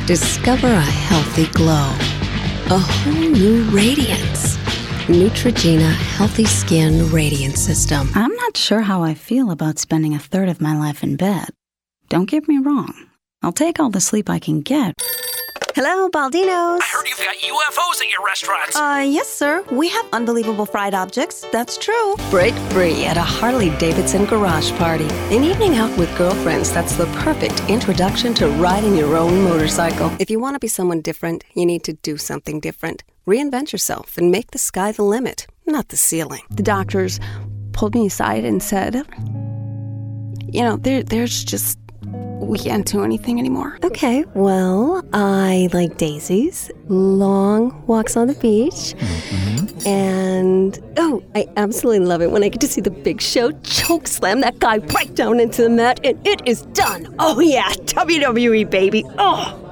Discover a healthy glow. A whole new radiance. Neutrogena Healthy Skin Radiance System. I'm not sure how I feel about spending a third of my life in bed. Don't get me wrong. I'll take all the sleep I can get. Hello, Baldinos. I heard you've got UFOs at your restaurants. Yes, sir. We have unbelievable fried objects. That's true. Break free at a Harley-Davidson garage party. An evening out with girlfriends that's the perfect introduction to riding your own motorcycle. If you want to be someone different, you need to do something different. Reinvent yourself and make the sky the limit, not the ceiling. The doctors pulled me aside and said, there's just... we can't do anything anymore. Okay, well, I like daisies, long walks on the beach, and, I absolutely love it when I get to see the Big Show choke slam that guy right down into the mat, and it is done. Oh yeah, WWE, baby. Oh.